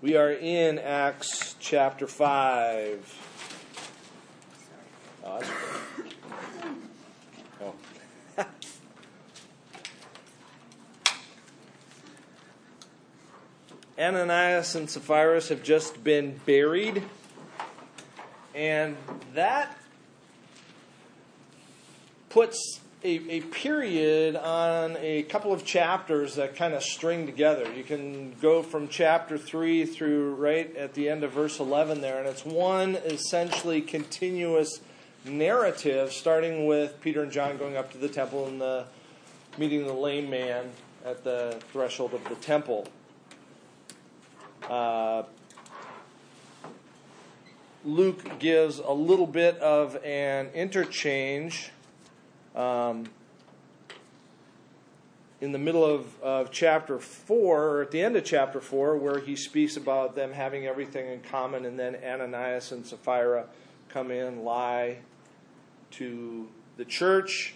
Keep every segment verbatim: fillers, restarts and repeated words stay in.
We are in Acts chapter five. Oh, that's good. Oh. Ananias and Sapphira have just been buried, and that puts a, a period on a couple of chapters that kind of string together. You can go from chapter three through right at the end of verse eleven there, and it's one essentially continuous narrative, starting with Peter and John going up to the temple and the, meeting the lame man at the threshold of the temple. Uh, Luke gives a little bit of an interchange um, in the middle of, of chapter four, or at the end of chapter four, where he speaks about them having everything in common, and then Ananias and Sapphira come in, lie to the church.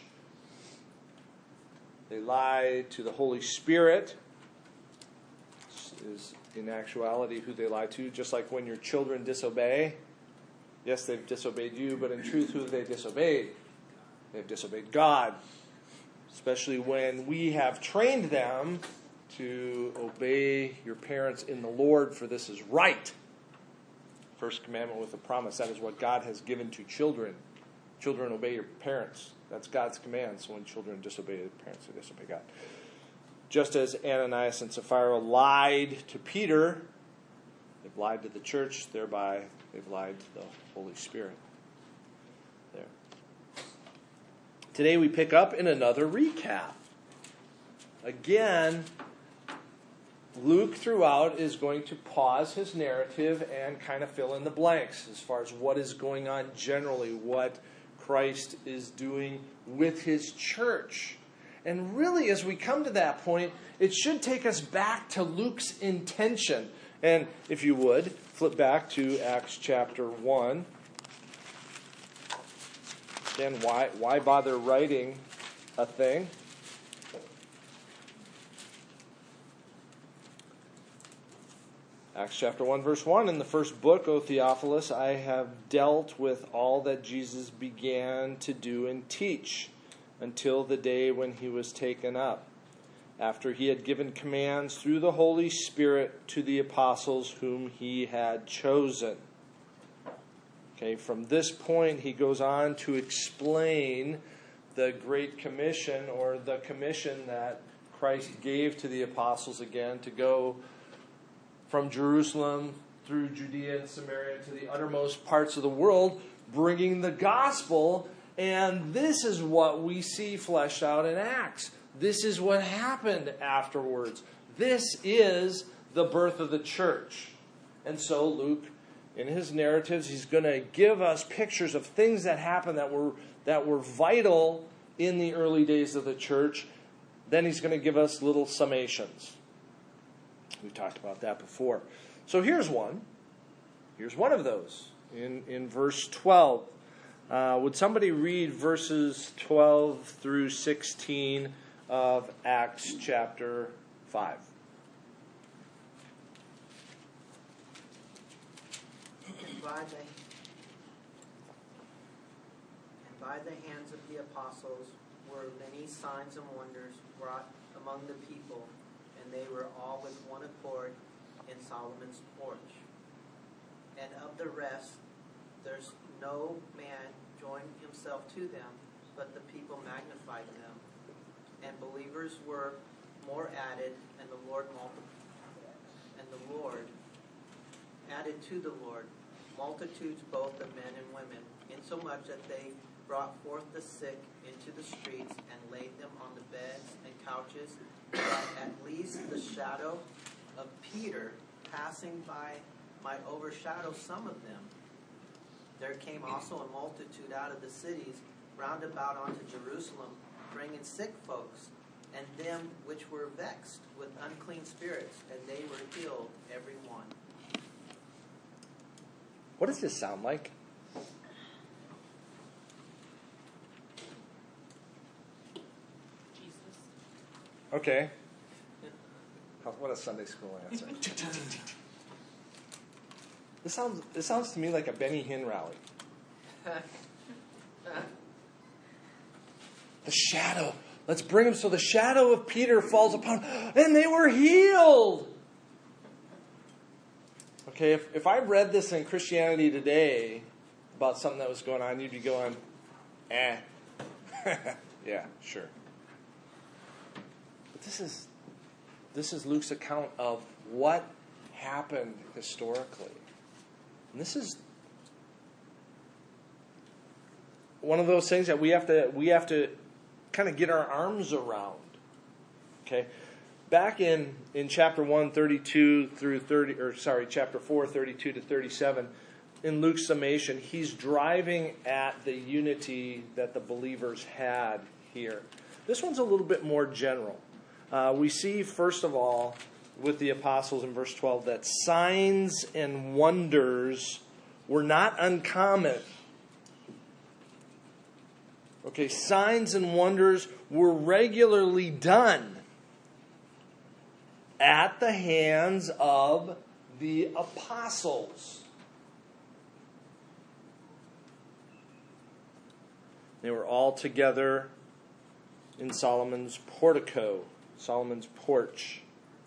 They lie to the Holy Spirit. This is in actuality who they lie to, just like when your children disobey. Yes, they've disobeyed you, but in truth, who have they disobeyed? They've disobeyed God. Especially when we have trained them to obey your parents in the Lord, for this is right. First commandment with a promise. That is what God has given to children. Children, obey your parents. That's God's command. So when children disobey their parents, they disobey God. Just as Ananias and Sapphira lied to Peter, they've lied to the church, thereby they've lied to the Holy Spirit. There. Today we pick up in another recap. Again, Luke throughout is going to pause his narrative and kind of fill in the blanks as far as what is going on generally, what Christ is doing with his church. And really, as we come to that point, it should take us back to Luke's intention. And if you would, flip back to Acts chapter one. Again, why, why bother writing a thing? Acts chapter one, verse one. In the first book, O Theophilus, I have dealt with all that Jesus began to do and teach, until the day when he was taken up, after he had given commands through the Holy Spirit to the apostles whom he had chosen. Okay, from this point he goes on to explain the Great Commission, or the commission that Christ gave to the apostles again, to go from Jerusalem through Judea and Samaria to the uttermost parts of the world, bringing the gospel. And this is what we see fleshed out in Acts. This is what happened afterwards. This is the birth of the church. And so Luke, in his narratives, he's going to give us pictures of things that happened that were that were vital in the early days of the church. Then he's going to give us little summations. We've talked about that before. So here's one. Here's one of those in, in verse twelve. Uh, would somebody read verses twelve through sixteen of Acts chapter five? And by, the, and by the hands of the apostles were many signs and wonders wrought among the people, and they were all with one accord in Solomon's porch. And of the rest, there's no man joined himself to them, but the people magnified them. And believers were more added, and the Lord multiplied, and the Lord added to the Lord multitudes both of men and women, insomuch that they brought forth the sick into the streets and laid them on the beds and couches, that at least the shadow of Peter passing by might overshadow some of them. There came also a multitude out of the cities round about unto Jerusalem, bringing sick folks, and them which were vexed with unclean spirits, and they were healed every one. What does this sound like? Jesus. Okay. What a Sunday school answer. This sounds this sounds to me like a Benny Hinn rally. The shadow. Let's bring them so the shadow of Peter falls upon, and they were healed. Okay, if, if I read this in Christianity Today about something that was going on, you'd be going, eh. Yeah, sure. But this is this is Luke's account of what happened historically. And this is one of those things that we have to we have to kind of get our arms around. Okay? Back in, in chapter one, thirty-two through thirty, or sorry, chapter four, thirty-two to thirty-seven, in Luke's summation, he's driving at the unity that the believers had here. This one's a little bit more general. Uh, we see, first of all, with the apostles in verse twelve, that signs and wonders were not uncommon. Okay, signs and wonders were regularly done at the hands of the apostles. They were all together in Solomon's portico, Solomon's porch.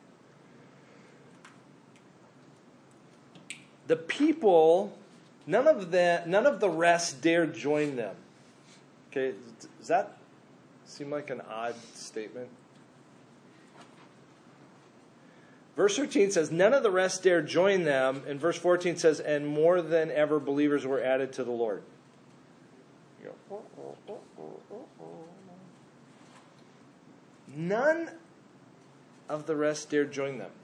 The people, none of the none of the rest dared join them. Okay, does that seem like an odd statement? Verse thirteen says, none of the rest dared join them. And verse fourteen says, and more than ever believers were added to the Lord. You go, oh, oh, oh, oh, oh, oh. None of the rest dared join them.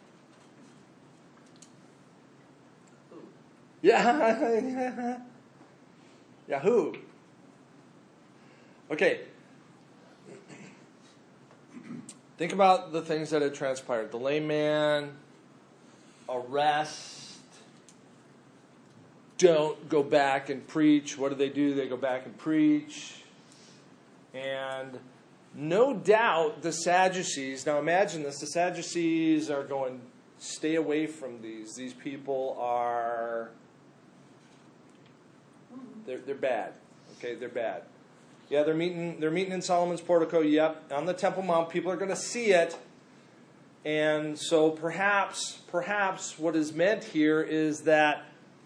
Yeah. Yeah, who? Okay. Think about the things that had transpired. The lame man, arrest, don't go back and preach. What do they do? They go back and preach. And no doubt the Sadducees, now imagine this, the Sadducees are going, stay away from these. These people are, they're, they're bad. Okay, they're bad. Yeah, they're meeting they're meeting in Solomon's portico, yep, on the Temple Mount. People are going to see it. And so perhaps, perhaps what is meant here is that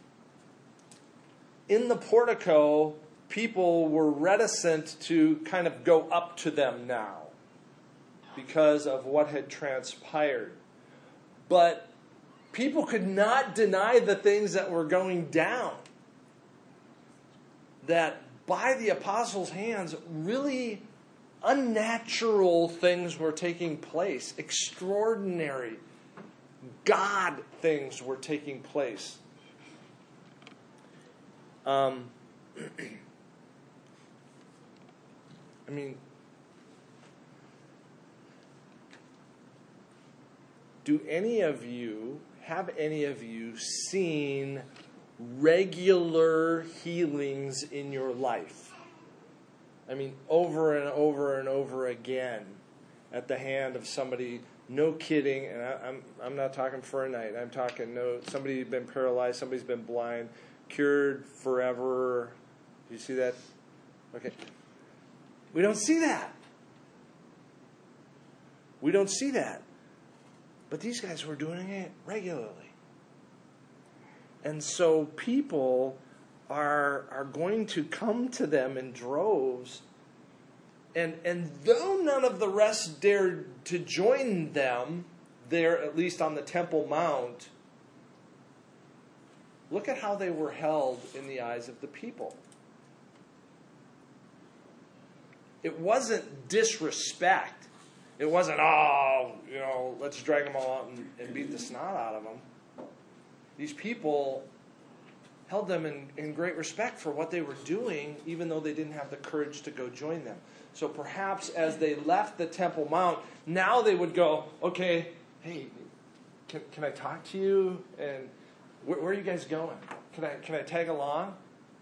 in the portico, people were reticent to kind of go up to them now because of what had transpired. But people could not deny the things that were going down. That by the apostles' hands, really unnatural things were taking place. Extraordinary God things were taking place. Um, I mean, do any of you, have any of you seen regular healings in your life? I mean, over and over and over again at the hand of somebody, no kidding, and I, I'm I'm not talking for a night, I'm talking no, somebody's been paralyzed, somebody's been blind, cured forever. Do you see that? Okay. We don't see that. We don't see that. But these guys were doing it regularly. And so people are are going to come to them in droves. And and though none of the rest dared to join them there, at least on the Temple Mount, look at how they were held in the eyes of the people. It wasn't disrespect. It wasn't, oh, you know, let's drag them all out and, and beat the snot out of them. These people held them in, in great respect for what they were doing, even though they didn't have the courage to go join them. So perhaps as they left the Temple Mount, now they would go, okay, hey, can, can I talk to you? And where, where are you guys going? Can I can I tag along?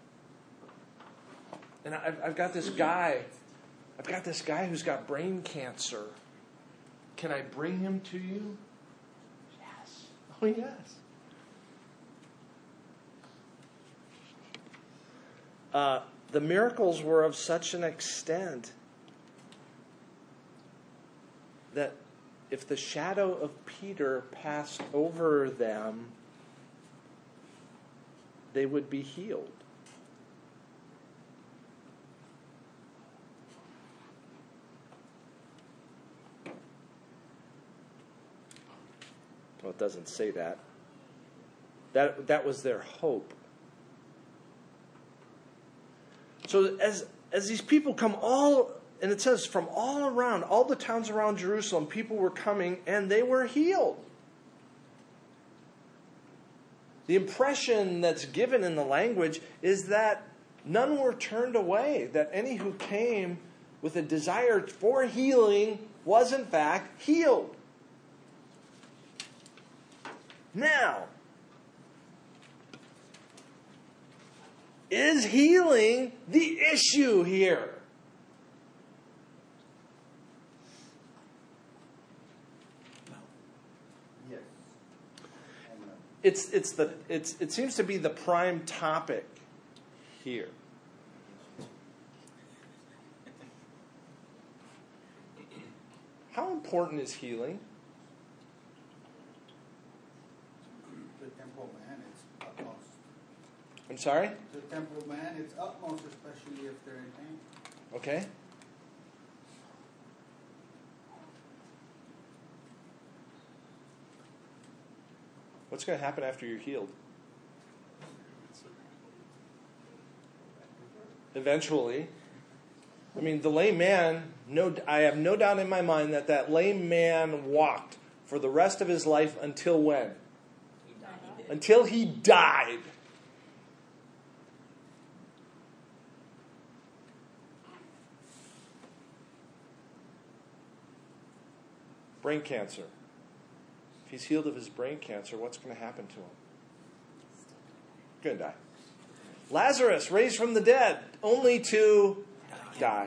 And I've, I've got this guy, I've got this guy who's got brain cancer. Can I bring him to you? Yes. Oh, yes. uh, the miracles were of such an extent that if the shadow of Peter passed over them, they would be healed. Well, it doesn't say that. That, that was their hope. So as, as these people come all, and it says from all around, all the towns around Jerusalem, people were coming and they were healed. The impression that's given in the language is that none were turned away, that any who came with a desire for healing was in fact healed. Now, is healing the issue here? Yes. It's it's the it's it seems to be the prime topic here. How important is healing? The temple man, it's utmost. I'm sorry? The temple man, it's utmost, especially if they're in pain. Okay. What's going to happen after you're healed? Eventually. I mean, the lame man, no, I have no doubt in my mind that that lame man walked for the rest of his life until when? He died. Until he died. Brain cancer. If he's healed of his brain cancer, what's going to happen to him? Going to die. Lazarus, raised from the dead, only to die.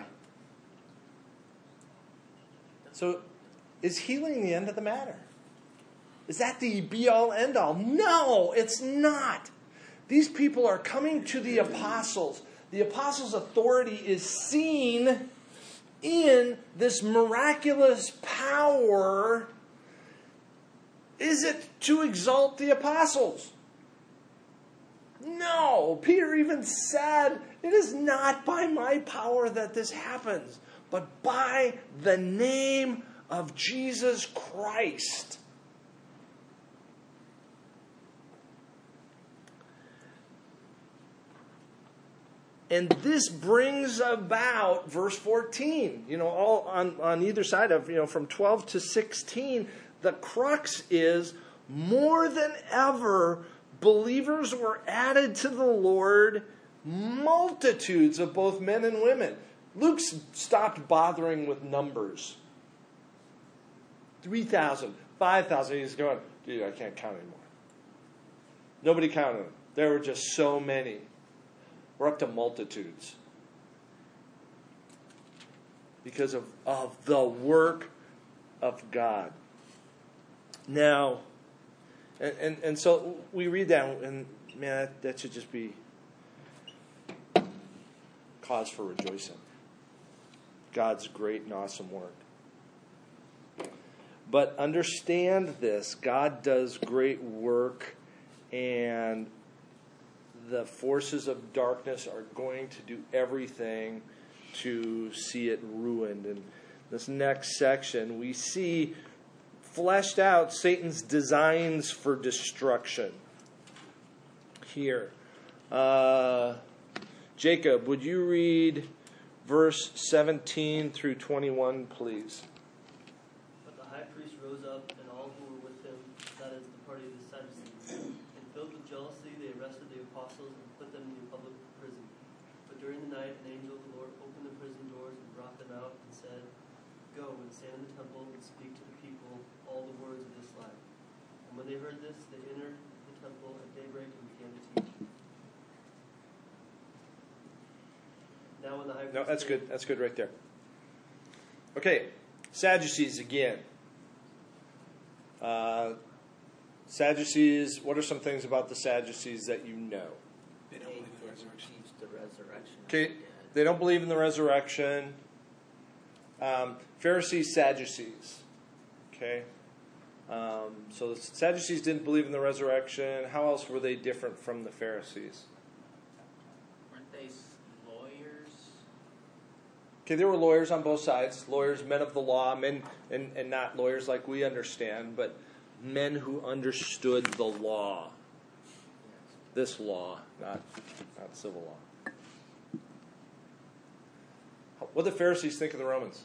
So, is healing the end of the matter? Is that the be-all, end-all? No, it's not. These people are coming to the apostles. The apostles' authority is seen in this miraculous power. Is it to exalt the apostles? No. Peter even said, it is not by my power that this happens, but by the name of Jesus Christ. And this brings about verse fourteen. You know, all on, on either side of, you know, from twelve to sixteen, the crux is more than ever, believers were added to the Lord, multitudes of both men and women. Luke stopped bothering with numbers. three thousand, five thousand. He's going, dude, I can't count anymore. Nobody counted them. There were just so many. We're up to multitudes. Because of, of the work of God. Now, and, and, and so we read that, and man, that, that should just be cause for rejoicing. God's great and awesome work. But understand this, God does great work, and the forces of darkness are going to do everything to see it ruined. In this next section, we see fleshed out Satan's designs for destruction. Here. Uh, Jacob, would you read verse seventeen through twenty-one, please? But the high priest rose up, and all who were with him, that is, the party of the Sadducees, and filled with jealousy, they arrested the apostles and put them in the public prison. But during the night, an angel of the Lord opened the prison doors and brought them out and said, Go and stand in the temple and speak to the people all the words of this life. And when they heard this, they entered the temple at daybreak and began to teach. Now when the high priest... No, that's good. That's good right there. Okay, Sadducees again. Uh, Sadducees, what are some things about the Sadducees that you know? They don't believe the resurrection. the resurrection. of Okay, the dead. they don't believe in the resurrection. Um, Pharisees, Sadducees. Okay, um, so the Sadducees didn't believe in the resurrection. How else were they different from the Pharisees? Weren't they s- lawyers? Okay, there were lawyers on both sides. Lawyers, men of the law, men, and, and not lawyers like we understand, but men who understood the law. This law, not, not civil law. What do the Pharisees think of the Romans?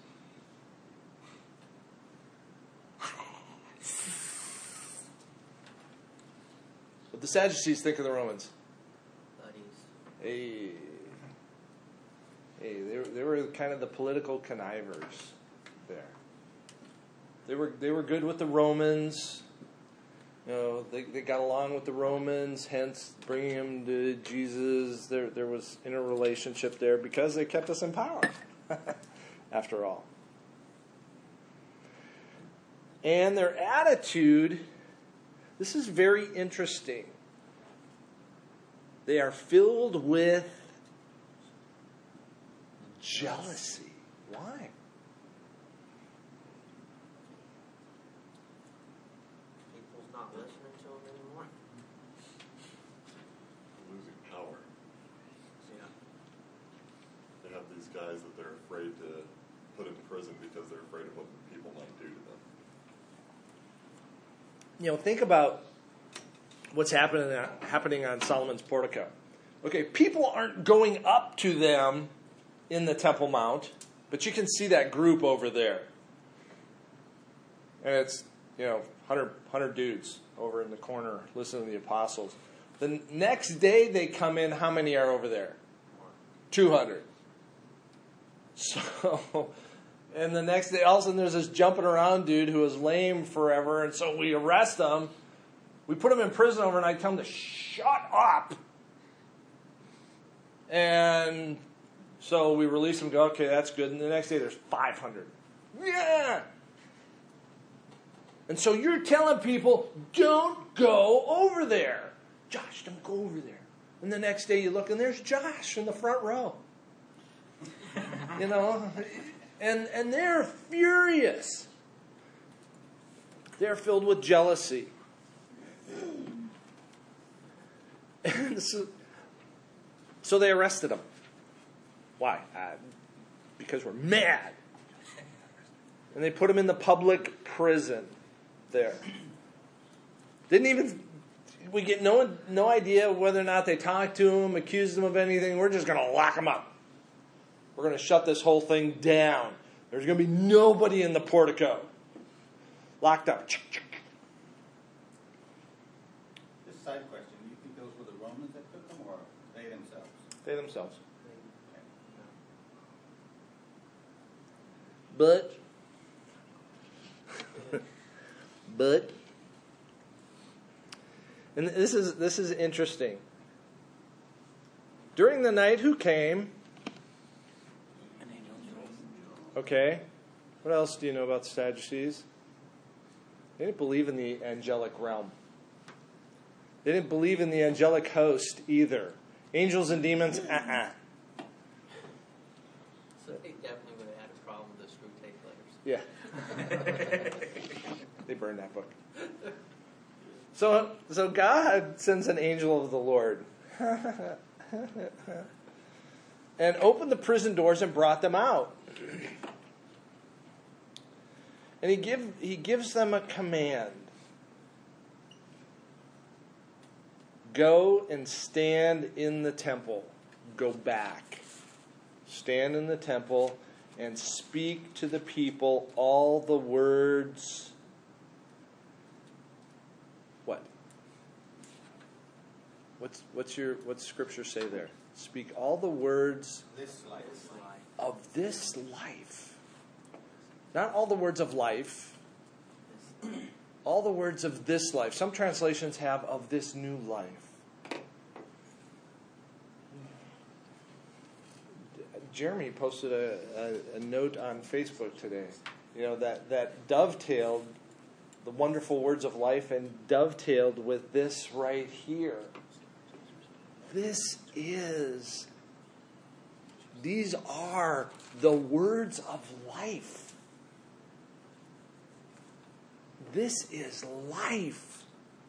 What do the Sadducees think of the Romans? Buddies. Hey, hey, they were, they were kind of the political connivers there. They were they were good with the Romans. You know, they they got along with the Romans, hence bringing them to Jesus. There there was interrelationship there because they kept us in power, after all. And their attitude, this is very interesting. They are filled with jealousy. Why? People's not listening to them anymore. Losing power. Yeah. They have these guys that they're afraid to put in prison because they're afraid of what people might do to them. You know, think about what's happening happening on Solomon's portico. Okay, people aren't going up to them in the Temple Mount, but you can see that group over there. And it's, you know, one hundred, one hundred dudes over in the corner listening to the apostles. The next day they come in, how many are over there? two hundred. So, and the next day, all of a sudden there's this jumping around dude who was lame forever, and so we arrest him. We put him in prison overnight, tell him to shut up. And so we release him, go, okay, that's good. And the next day there's five hundred. Yeah! And so you're telling people, don't go over there. Josh, don't go over there. And the next day you look and there's Josh in the front row. You know? And, and they're furious. They're filled with jealousy. And so, so they arrested him. Why? Uh, because we're mad. And they put him in the public prison there. Didn't even, we get no no idea whether or not they talked to him, accused him of anything. We're just going to lock him up. We're going to shut this whole thing down. There's going to be nobody in the portico. Locked up. Just side question. Do you think those were the Romans that took them or they themselves? They themselves. Okay. But, but, and this is this is interesting. During the night, who came? Okay. What else do you know about the Sadducees? They didn't believe in the angelic realm. They didn't believe in the angelic host either. Angels and demons, uh-uh. So they definitely would have had a problem with the screw tape letters. Yeah. They burned that book. So, so God sends an angel of the Lord and opened the prison doors and brought them out. And he give he gives them a command. Go and stand in the temple. Go back. Stand in the temple and speak to the people all the words. What? What's what's your what's scripture say there? Speak all the words This life. of this life. Not all the words of life. All the words of this life. Some translations have of this new life. Jeremy posted a, a, a note on Facebook today. You know, that, that dovetailed the wonderful words of life and dovetailed with this right here. This is These are the words of life. This is life.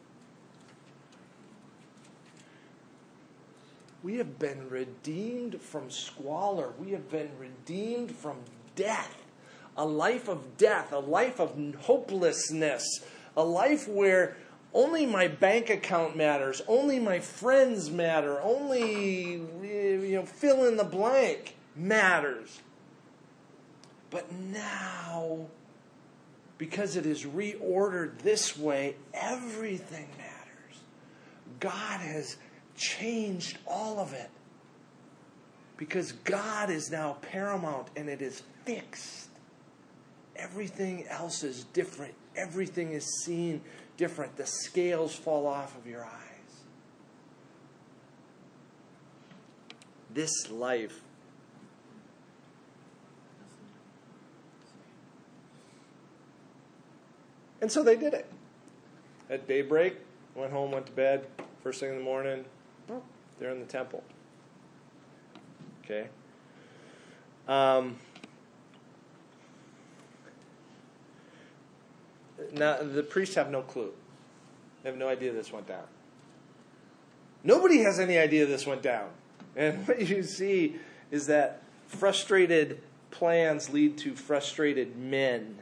We have been redeemed from squalor. We have been redeemed from death. A life of death, a life of hopelessness, a life where only my bank account matters, only my friends matter, only, you know, fill in the blank matters. But now, because it is reordered this way, everything matters. God has changed all of it. Because God is now paramount and it is fixed. Everything else is different. Everything is seen different. The scales fall off of your eyes. This life And so they did it. At daybreak, went home, went to bed. First thing in the morning, they're in the temple. Okay. Um, now, the priests have no clue. They have no idea this went down. Nobody has any idea this went down. And what you see is that frustrated plans lead to frustrated men.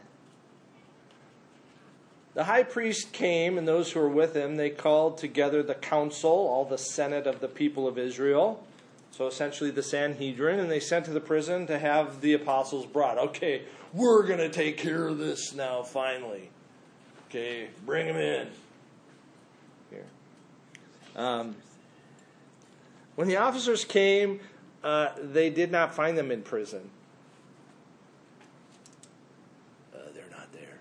The high priest came, and those who were with him, they called together the council, all the senate of the people of Israel. So essentially the Sanhedrin, and they sent to the prison to have the apostles brought. Okay, we're going to take care of this now, finally. Okay, bring them in. Here. Um, when the officers came, uh, they did not find them in prison. Uh, they're not there.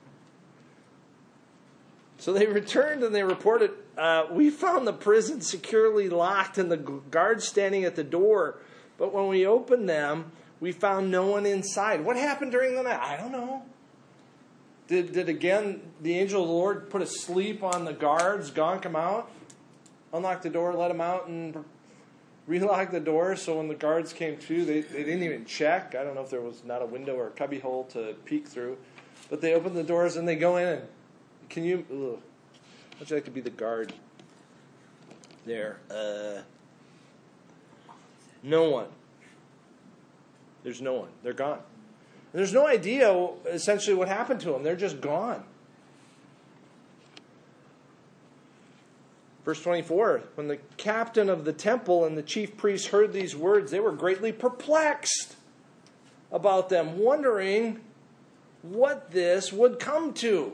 So they returned and they reported, uh, we found the prison securely locked and the guards standing at the door. But when we opened them, we found no one inside. What happened during the night? I don't know. Did, did again, the angel of the Lord put a sleep on the guards, gonk them out, unlock the door, let them out, and relock the door so when the guards came to, they, they didn't even check. I don't know if there was not a window or a cubby hole to peek through. But they open the doors and they go in and Can you, ugh, would you like to be the guard there? Uh, no one. There's no one. They're gone. And there's no idea essentially what happened to them. They're just gone. Verse twenty-four, when the captain of the temple and the chief priests heard these words, they were greatly perplexed about them, wondering what this would come to.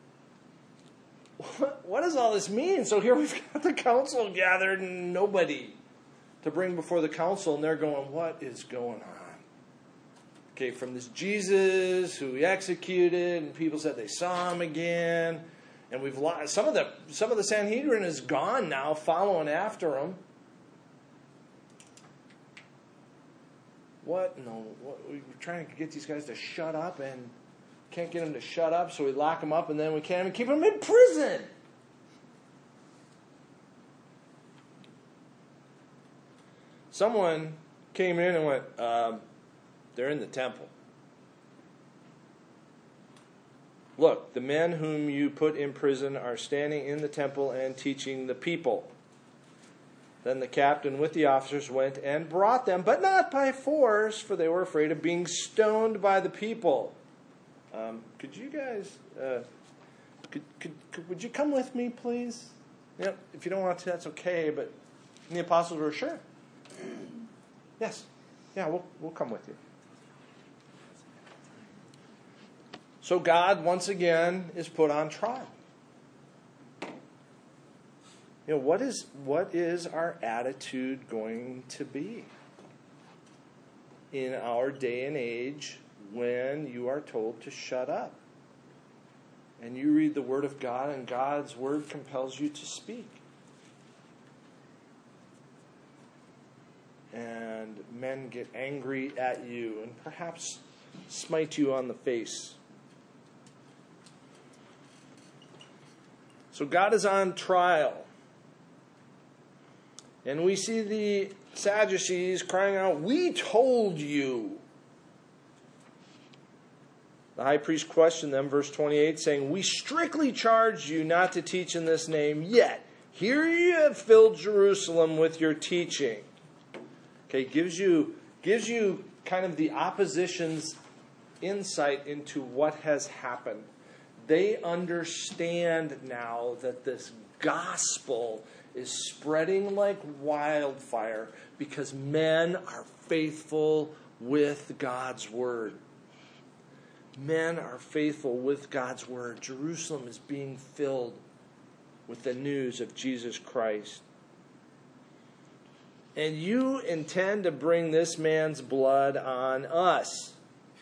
What, what does all this mean? So here we've got the council gathered and nobody to bring before the council, and they're going, what is going on? Okay, from this Jesus who we executed, and people said they saw him again, and we've lost some of the some of the Sanhedrin is gone now, following after him. What? No, what, we're trying to get these guys to shut up, and can't get them to shut up, so we lock them up, and then we can't even keep them in prison. Someone came in and went, um, they're in the temple. Look, the men whom you put in prison are standing in the temple and teaching the people. Then the captain with the officers went and brought them, but not by force, for they were afraid of being stoned by the people. Um, could you guys, uh, could, could, could, would you come with me, please? Yep, if you don't want to, that's okay, but and the apostles were sure. Yes, yeah, we'll we'll come with you. So God, once again, is put on trial. You know, what is what is our attitude going to be in our day and age when you are told to shut up? And you read the Word of God, and God's Word compels you to speak. And men get angry at you and perhaps smite you on the face. So God is on trial. And we see the Sadducees crying out, "We told you." The high priest questioned them, verse twenty-eight, saying, "We strictly charged you not to teach in this name, yet here you have filled Jerusalem with your teaching." Okay, gives you gives you kind of the opposition's insight into what has happened. They understand now that this gospel is spreading like wildfire because men are faithful with God's word. Men are faithful with God's word. Jerusalem is being filled with the news of Jesus Christ. And you intend to bring this man's blood on us.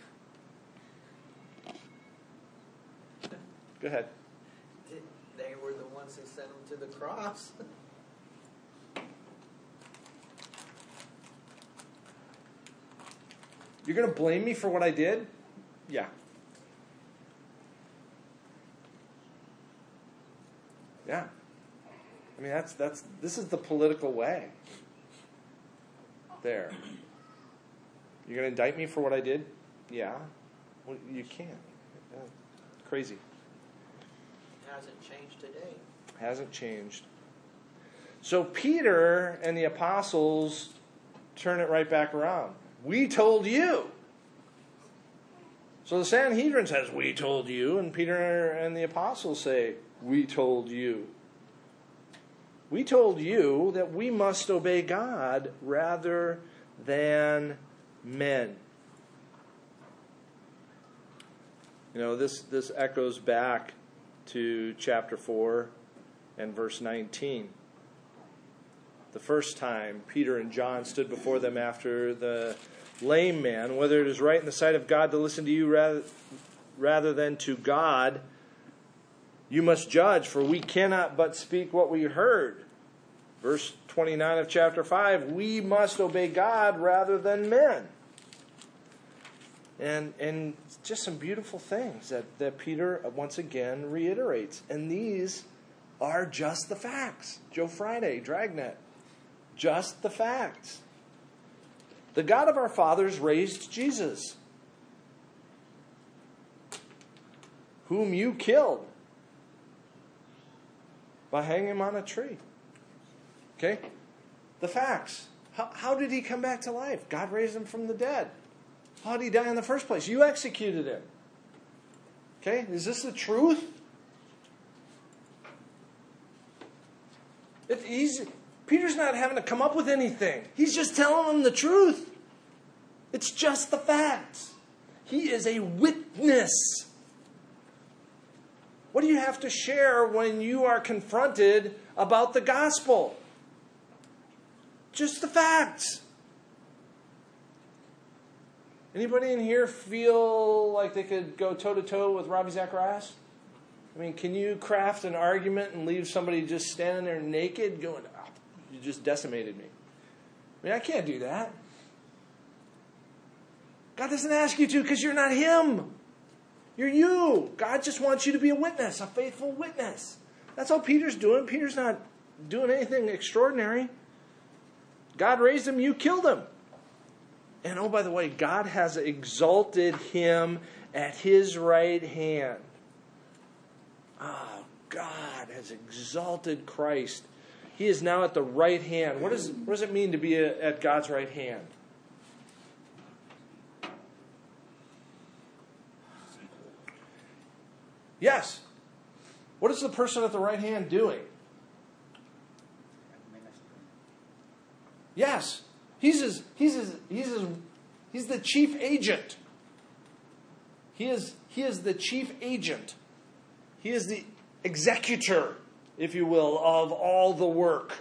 Go ahead. They were the ones who sent him to the cross. You're going to blame me for what I did? Yeah. Yeah. I mean, that's that's this is the political way. There. You're going to indict me for what I did? Yeah. Well, you can't. Yeah. Crazy. Hasn't changed today. Hasn't changed. So Peter and the apostles turn it right back around. We told you. So the Sanhedrin says, "We told you," and Peter and the apostles say, "We told you." We told you that we must obey God rather than men. You know, this, this echoes back to chapter four and verse nineteen. The first time Peter and John stood before them after the lame man, whether it is right in the sight of God to listen to you rather, rather than to God, you must judge, for we cannot but speak what we heard. Verse twenty-nine of chapter five, we must obey God rather than men. And and just some beautiful things that, that Peter once again reiterates. And these are just the facts. Joe Friday, Dragnet. Just the facts. The God of our fathers raised Jesus, whom you killed by hanging him on a tree. Okay? The facts. How, how did he come back to life? God raised him from the dead. How did he die in the first place? You executed him. Okay? Is this the truth? It, he's, Peter's not having to come up with anything. He's just telling them the truth. It's just the facts. He is a witness. What do you have to share when you are confronted about the gospel? Just the facts. Anybody in here feel like they could go toe-to-toe with Ravi Zacharias? I mean, can you craft an argument and leave somebody just standing there naked going, oh, you just decimated me? I mean, I can't do that. God doesn't ask you to because you're not him. You're you. God just wants you to be a witness, a faithful witness. That's all Peter's doing. Peter's not doing anything extraordinary. God raised him, you killed him. And oh, by the way, God has exalted him at his right hand. Oh, God has exalted Christ. He is now at the right hand. What, is, what does it mean to be a, at God's right hand? Yes. What is the person at the right hand doing? Yes. He's his, he's his, he's his, he's the chief agent. He is he is the chief agent. He is the executor, if you will, of all the work.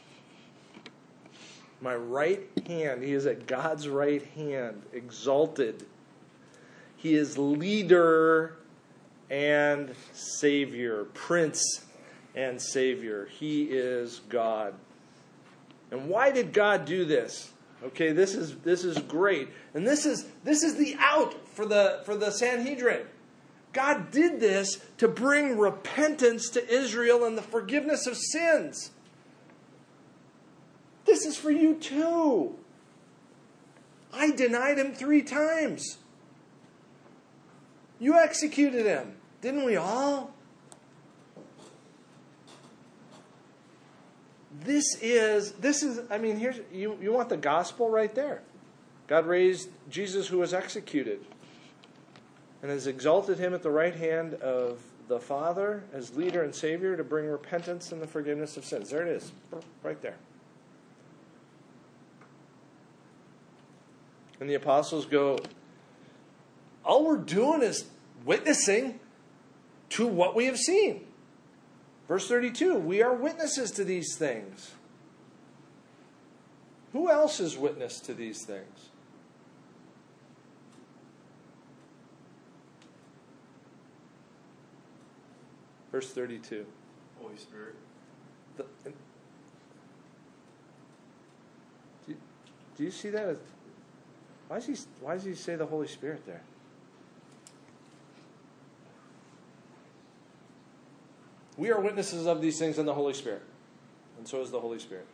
My right hand. He is at God's right hand, exalted. He is leader and Savior, Prince and Savior. He is God. And why did God do this? Okay, this is this is great. And this is this is the out for the for the Sanhedrin. God did this to bring repentance to Israel and the forgiveness of sins. this is for you too. I denied him three times. You executed him. Didn't we all? This is, this is, I mean, here's, you, you want the gospel right there. God raised Jesus who was executed and has exalted him at the right hand of the Father as leader and Savior to bring repentance and the forgiveness of sins. There it is, right there. And the apostles go, all we're doing is witnessing to what we have seen. Verse thirty-two, we are witnesses to these things. Who else is witness to these things? Verse thirty-two. Holy Spirit. The, do, you, do you see that? As, why does he, why does he say the Holy Spirit there? We are witnesses of these things in the Holy Spirit. And so is the Holy Spirit.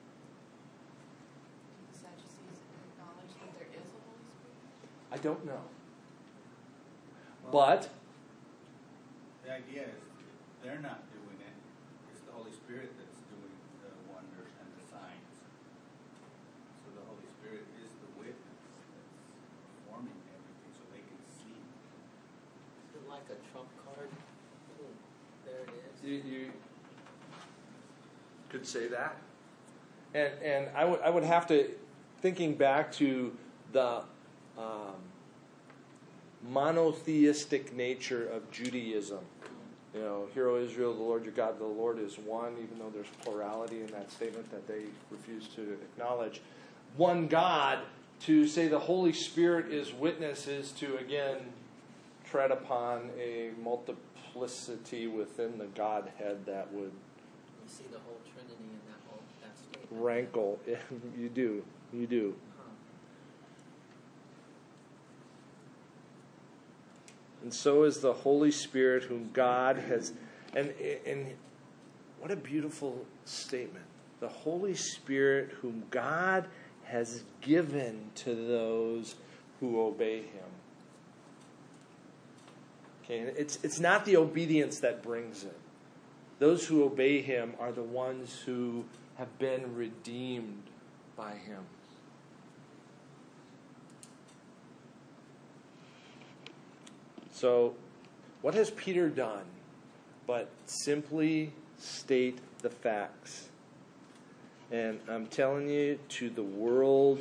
Do the Sadducees acknowledge that there is a Holy Spirit? I don't know. Well, But The idea is they're not doing it. It's the Holy Spirit that's doing the wonders and the signs. So the Holy Spirit is the witness that's performing everything so they can see. Is it like a trump card? Boom. There it is. you, you could say that. And and I would I would have to, thinking back to the um, monotheistic nature of Judaism. You know, Hear, O Israel, the Lord your God, the Lord is one, even though there's plurality in that statement that they refuse to acknowledge. One God, to say the Holy Spirit is witness is to, again, tread upon a multiplicity within the Godhead that would You see the whole Trinity in that whole that statement. rankle. You do. You do. Huh. And so is the Holy Spirit whom God has... And, and what a beautiful statement. The Holy Spirit whom God has given to those who obey Him. Okay, and it's, it's not the obedience that brings it. Those who obey Him are the ones who have been redeemed by Him. So, what has Peter done but simply state the facts? And I'm telling you, to the world,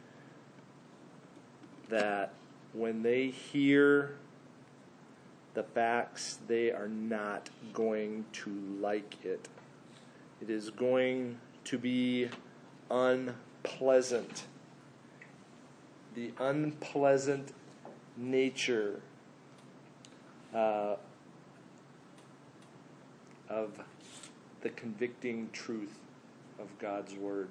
that when they hear the facts, they are not going to like it. It is going to be unpleasant. The unpleasant nature Uh, of the convicting truth of God's Word.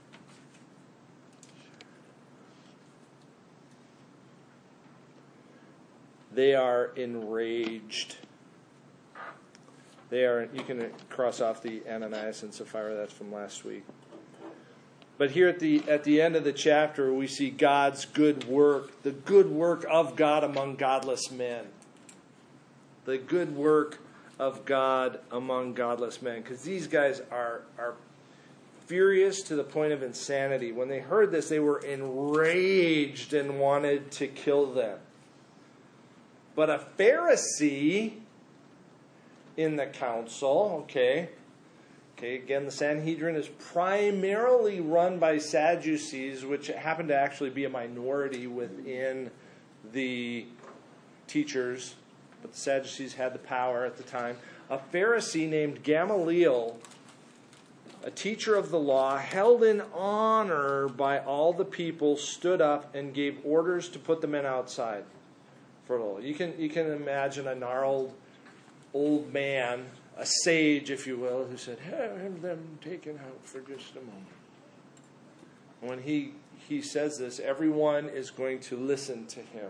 They are enraged. They are, you can cross off the Ananias and Sapphira, that's from last week. But here at the at the end of the chapter, we see God's good work, the good work of God among godless men. The good work of God among godless men. Because these guys are, are furious to the point of insanity. When they heard this, they were enraged and wanted to kill them. But a Pharisee in the council, okay, okay, again, the Sanhedrin is primarily run by Sadducees, which happen to actually be a minority within the teachers. But the Sadducees had the power at the time. A Pharisee named Gamaliel, a teacher of the law, held in honor by all the people, stood up and gave orders to put the men outside for a little. You can, you can imagine a gnarled old man, a sage, if you will, who said, have them taken out for just a moment. When he, he says this, everyone is going to listen to him.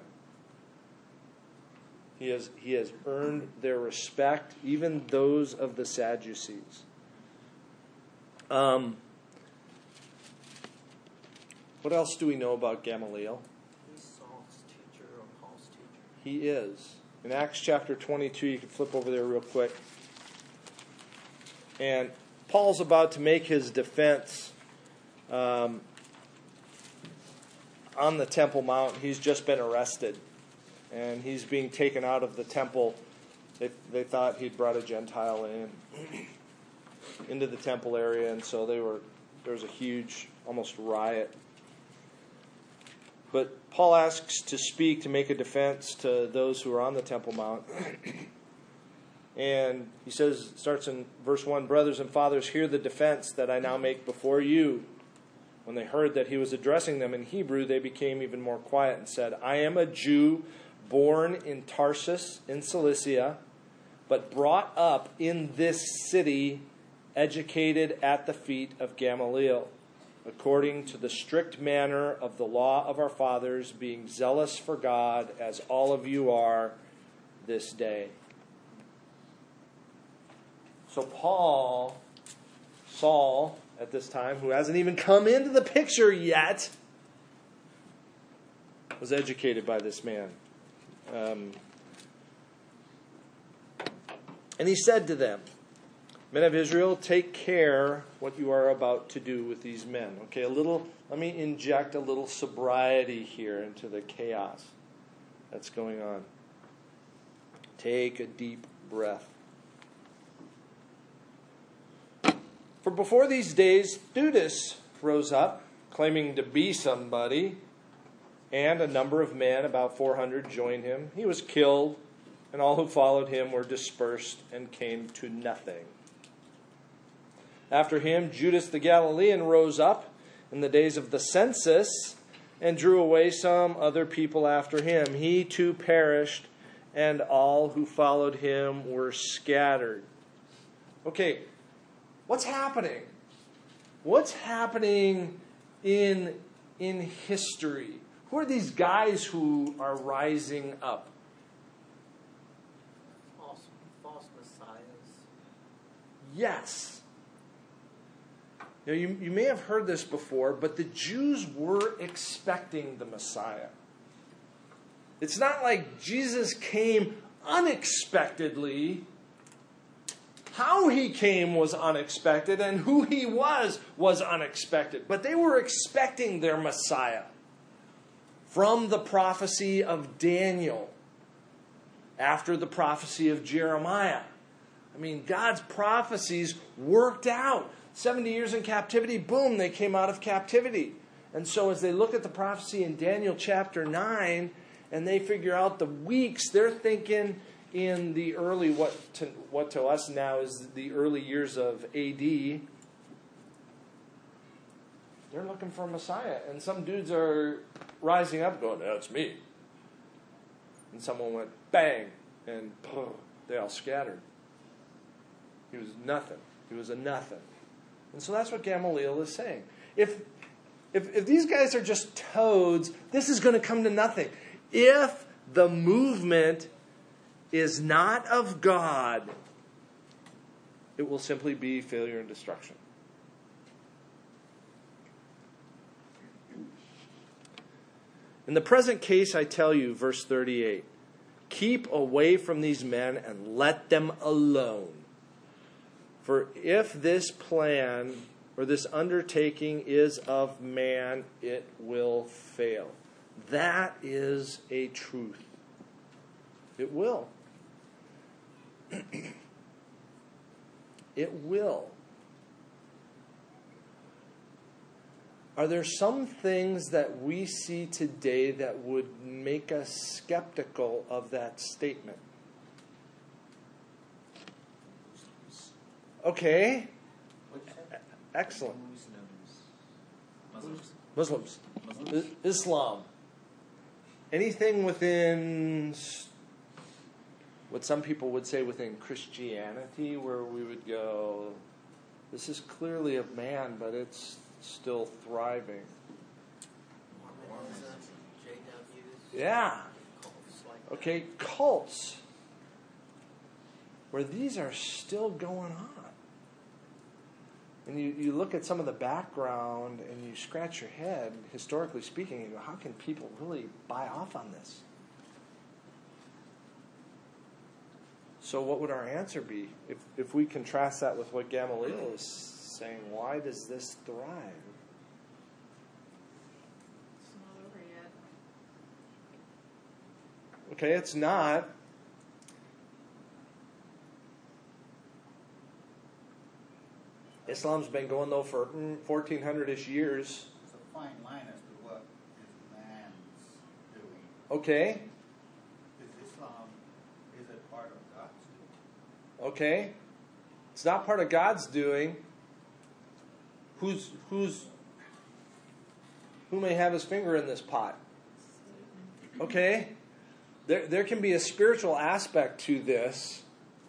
He has, he has earned their respect, even those of the Sadducees. Um, What else do we know about Gamaliel? He's Saul's teacher or Paul's teacher. He is. In Acts chapter twenty-two, you can flip over there real quick. And Paul's about to make his defense um, on the Temple Mount. He's just been arrested. And he's being taken out of the temple. They, they thought he'd brought a Gentile in into the temple area. And so they were there was a huge, almost riot. But Paul asks to speak, to make a defense to those who are on the Temple Mount. And he says, starts in verse one, "Brothers and fathers, hear the defense that I now make before you." When they heard that he was addressing them in Hebrew, they became even more quiet and said, "I am a Jew, born in Tarsus in Cilicia, but brought up in this city, educated at the feet of Gamaliel, according to the strict manner of the law of our fathers, being zealous for God, as all of you are this day." So Paul, Saul, at this time, who hasn't even come into the picture yet, was educated by this man. Um, and he said to them, "Men of Israel, take care what you are about to do with these men." Okay, a little, let me inject a little sobriety here into the chaos that's going on. Take a deep breath. "For before these days, Theudas rose up, claiming to be somebody, and a number of men, about four hundred, joined him. He was killed, and all who followed him were dispersed and came to nothing. After him, Judas the Galilean rose up in the days of the census and drew away some other people after him. He too perished, and all who followed him were scattered." Okay, what's happening? What's happening in, in history? Who are these guys who are rising up? False, false messiahs. Yes. Now, you, you may have heard this before, but the Jews were expecting the Messiah. It's not like Jesus came unexpectedly. How he came was unexpected, and who he was was unexpected. But they were expecting their Messiah from the prophecy of Daniel, after the prophecy of Jeremiah. I mean, God's prophecies worked out. seventy years in captivity, boom, they came out of captivity. And so as they look at the prophecy in Daniel chapter nine, and they figure out the weeks, they're thinking in the early, what to, what to us now is the early years of A D. They're looking for a Messiah. And some dudes are rising up going, "That's me." And someone went, bang, and oh, they all scattered. He was nothing. He was a nothing. And so that's what Gamaliel is saying. If, if, if these guys are just toads, this is going to come to nothing. If the movement is not of God, it will simply be failure and destruction. In the present case, I tell you, verse thirty-eight, keep away from these men and let them alone. For if this plan or this undertaking is of man, it will fail. That is a truth. It will. It will. Are there some things that we see today that would make us skeptical of that statement? Okay. Excellent. Muslims. Muslims. Muslims. I- Islam. Anything within what some people would say within Christianity, where we would go, this is clearly of man, but it's still thriving. Mormonism, J Ws, Yeah. cults like that. Okay, cults, where these are still going on. And you, you look at some of the background and you scratch your head, historically speaking, and you go, how can people really buy off on this? So what would our answer be? If, if we contrast that with what Gamaliel is saying, why does this thrive? It's not over yet. Okay, it's not. Islam's been going, though, for fourteen hundred-ish years. It's a fine line as to what is man's doing. Okay, Is Islam, is it part of God's doing? okay. It's not part of God's doing. Who's, who's, who may have his finger in this pot? Okay? There, there can be a spiritual aspect to this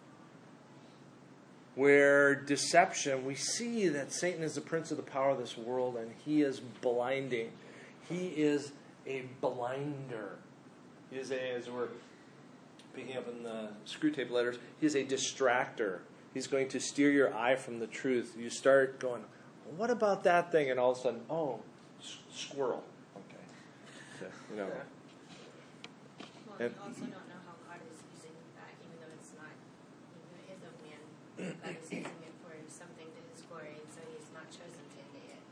where deception, we see that Satan is the prince of the power of this world and he is blinding. He is a blinder. He is a, as we're picking up in the screw tape letters, he is a distractor. He's going to steer your eye from the truth. You start going, what about that thing? And all of a sudden, oh, s- squirrel. Okay. So, you know. Well, And- you also don't know how God is using that, even though it's not even his own man. God is using it for something to his glory, and so he's not chosen to end it.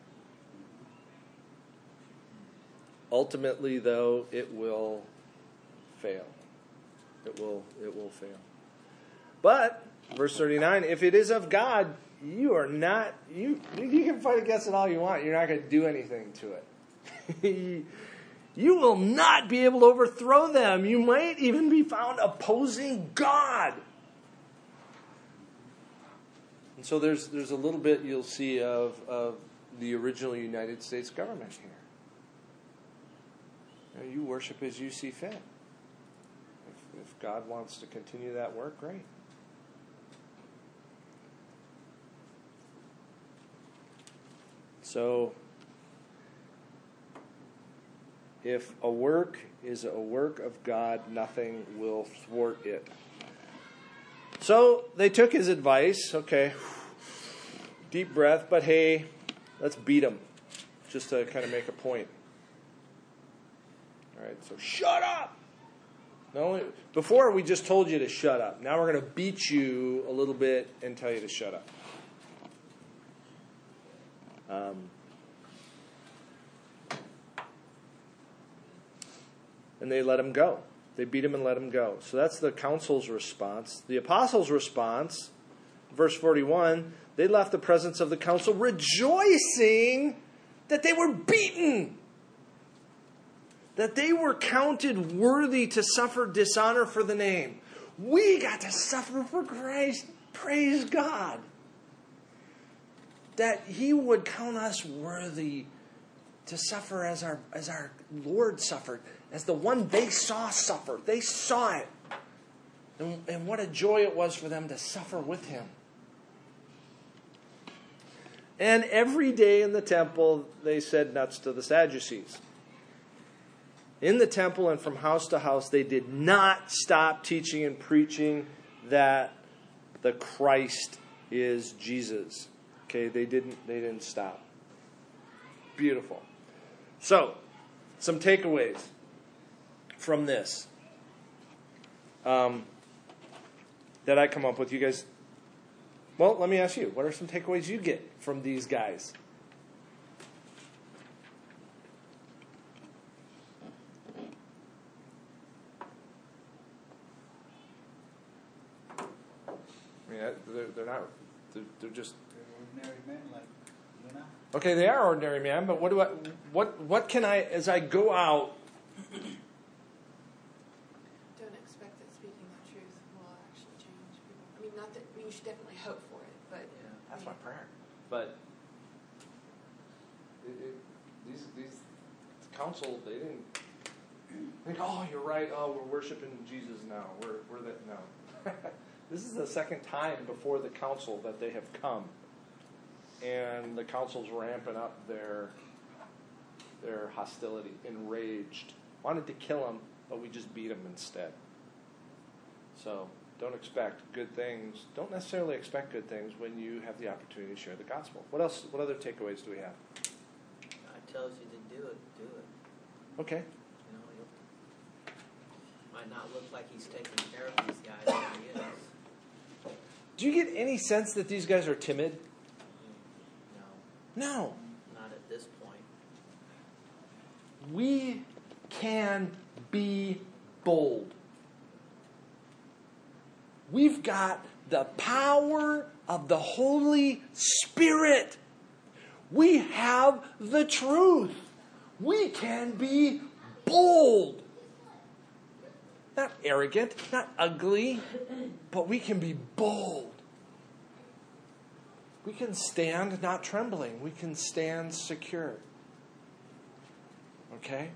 Ultimately, though, it will fail. It will, it will fail. But, verse thirty-nine, if it is of God, you are not, you, you can fight against it all you want. You're not going to do anything to it. You will not be able to overthrow them. You might even be found opposing God. And so there's there's a little bit you'll see of, of the original United States government here. You know, you worship as you see fit. If, if God wants to continue that work, great. So, if a work is a work of God, nothing will thwart it. So, they took his advice. Okay, deep breath, but hey, let's beat him. Just to kind of make a point. All right, so shut up! No, before we just told you to shut up. Now we're going to beat you a little bit and tell you to shut up. Um, and they let him go. They beat him and let him go. So that's the council's response. The apostles' response, verse forty-one, they left the presence of the council rejoicing that they were beaten, that they were counted worthy to suffer dishonor for the name. We got to suffer for Christ. Praise God. That he would count us worthy to suffer as our as our Lord suffered, as the one they saw suffer. They saw it. And, and what a joy it was for them to suffer with him. And every day in the temple, they said nuts to the Sadducees. In the temple and from house to house, they did not stop teaching and preaching that the Christ is Jesus. Okay, they didn't they didn't stop. Beautiful. So, some takeaways from this um, that I come up with. You guys, well, let me ask you, what are some takeaways you get from these guys? I mean, they're, they're not, they're, they're just... Ordinary men like you and I. Okay, they are ordinary man, but what do I, what, what can I, as I go out, Don't expect that speaking the truth will actually change people. I mean, not that, I mean, you should definitely hope for it, but. that's my prayer. But it, it, these these council, they didn't think, oh, you're right. Oh, we're worshiping Jesus now. We're we're that no. This is the second time before the council that they have come, and the council's ramping up their their hostility, enraged, wanted to kill him, but we just beat him instead. So don't expect good things. Don't necessarily expect good things when you have the opportunity to share the gospel. What else? What other takeaways do we have? God tells you to do it, do it. Okay. You know, it might not look like he's taking care of these guys, but he is. Do you get any sense that these guys are timid? No, No. not at this point. We can be bold. We've got the power of the Holy Spirit. We have the truth. We can be bold. Not arrogant, not ugly, but we can be bold. We can stand not trembling. We can stand secure. Okay?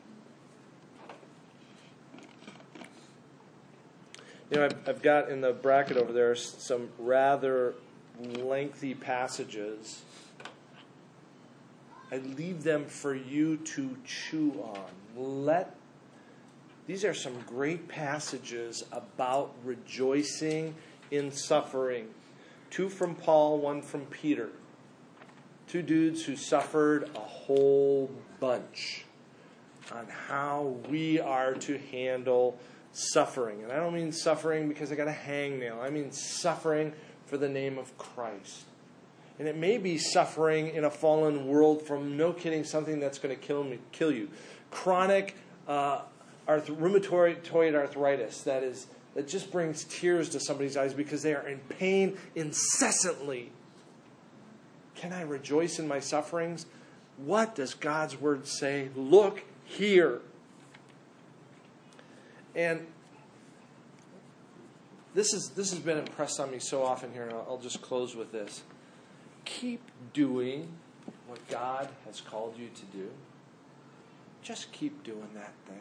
You know, I've, I've got in the bracket over there some rather lengthy passages. I leave them for you to chew on. Let These are some great passages about rejoicing in suffering. Two from Paul, one from Peter. Two dudes who suffered a whole bunch on how we are to handle suffering. And I don't mean suffering because I got a hangnail. I mean suffering for the name of Christ. And it may be suffering in a fallen world from, no kidding, something that's going to kill me, kill you. Chronic uh, arth- rheumatoid arthritis that is that just brings tears to somebody's eyes because they are in pain incessantly. Can I rejoice in my sufferings? What does God's word say? Look here. And this is this has been impressed on me so often here, and I'll, I'll just close with this. Keep doing what God has called you to do. Just keep doing that thing.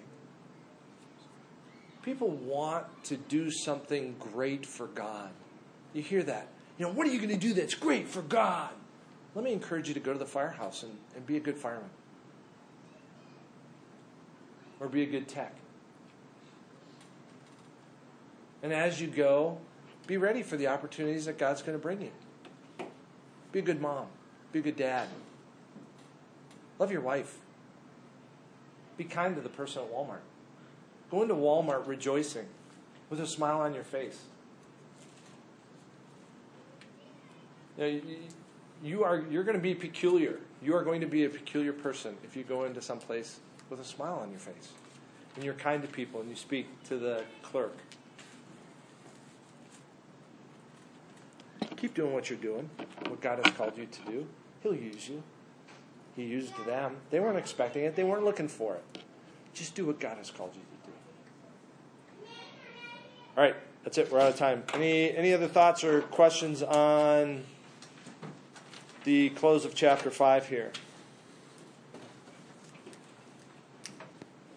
People want to do something great for God. You hear that? You know, what are you going to do that's great for God? Let me encourage you to go to the firehouse and, and be a good fireman. Or be a good tech. And as you go, be ready for the opportunities that God's going to bring you. Be a good mom. Be a good dad. Love your wife. Be kind to the person at Walmart. Go into Walmart rejoicing with a smile on your face. You know, you, you are, you're going to be peculiar. You are going to be a peculiar person if you go into some place with a smile on your face. And you're kind to people and you speak to the clerk. Keep doing what you're doing, what God has called you to do. He'll use you. He used them. They weren't expecting it. They weren't looking for it. Just do what God has called you to do. All right, that's it. We're out of time. Any any other thoughts or questions on the close of chapter five here?